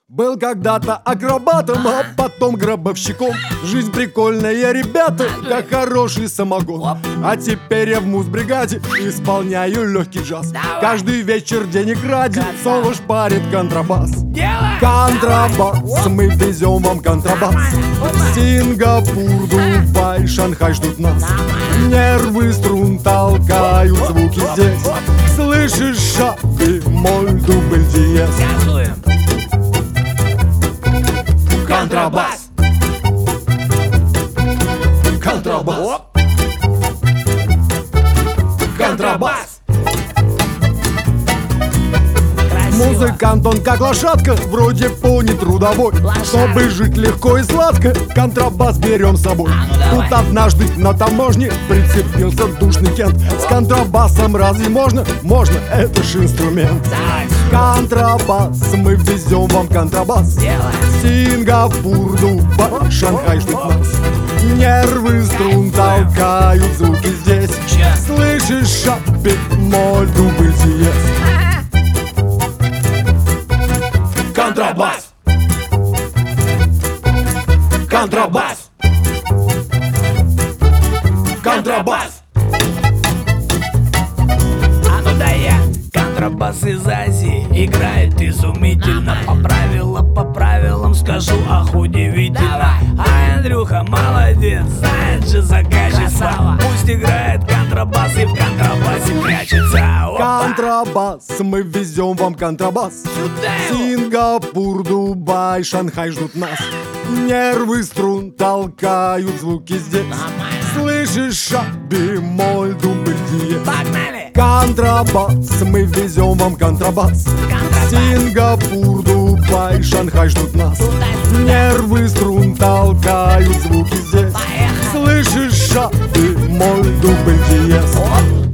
Был когда-то акробатом, а потом гробовщиком. Жизнь прикольная, ребята, как хороший самогон. А теперь я в муз-бригаде исполняю легкий джаз. Каждый вечер денег ради соло шпарит контрабас. Контрабас, мы везем вам контрабас. Сингапур, Дубай, Шанхай ждут нас. Нервы струн толкают звуки здесь. Слышишь ша, бемоль, дубль, диез. Контрабас. Контрабас. Контрабас. Музыкант он как лошадка, вроде пони трудовой. Чтобы жить легко и сладко, контрабас берем с собой. Тут однажды на таможне прицепился душный кент. С контрабасом разве можно? Можно, это ж инструмент. Контрабас, мы везем вам контрабас. Сингапур, Дубай, Шанхай ждут нас. Нервы струн толкают звуки здесь. Слышишь ша, бемоль, дубль, диез. Контрабас. Контрабас. Контрабас. А ну да я. Контрабас из Азии играет изумительно. По правилам скажу, ах, удивительно. А Андрюха молодец, знает же заказчица. Пусть играет контрабас и в контрабасе прячется. Опа. Контрабас, мы везем вам контрабас. Сингапур, Дубай, Шанхай ждут нас. Нервы струн толкают звуки здесь. Слышишь ша, бемоль, дубль, диез. Погнали! Контрабас, мы везем вам контрабас. Сингапур, Дубай, Шанхай ждут нас. Нервы струн толкают звуки здесь. Слышишь ша, бемоль, дубль, диез.